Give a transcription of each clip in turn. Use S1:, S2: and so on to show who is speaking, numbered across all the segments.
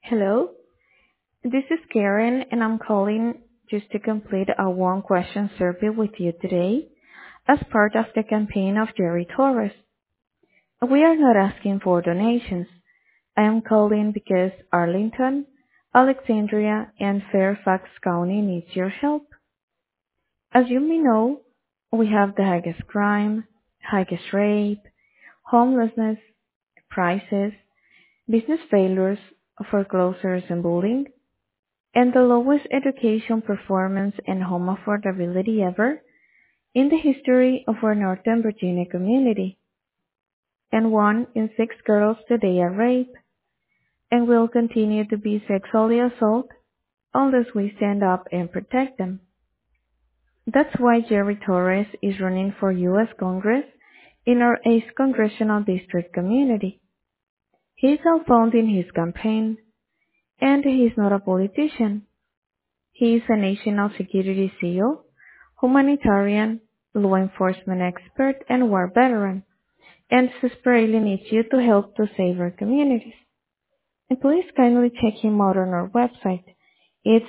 S1: Hello, this is Karen, and I'm calling just to complete a one question survey with you today as part of the campaign of Jerry Torres. We are not asking for donations. I am calling because Arlington, Alexandria, and Fairfax County needs your help. As you may know, we have the highest crime, highest rape, homelessness, prices, business failures, foreclosures, and bullying, and the lowest education performance and home affordability ever in the history of our Northern Virginia community. And 1 in 6 girls today are raped and will continue to be sexually assaulted unless we stand up and protect them. That's why Jerry Torres is running for U.S. Congress in our 8th Congressional District community. He's self-funding his campaign, and he's not a politician. He is a national security SEAL, humanitarian, law enforcement expert, and war veteran, and desperately needs you to help to save our communities. And please kindly check him out on our website. It's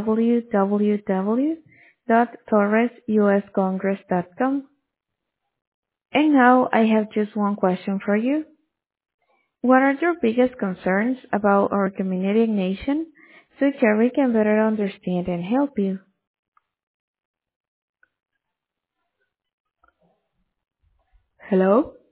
S1: www.torresuscongress.com. And now I have just one question for you. What are your biggest concerns about our community and nation so Jerry can better understand and help you? Hello?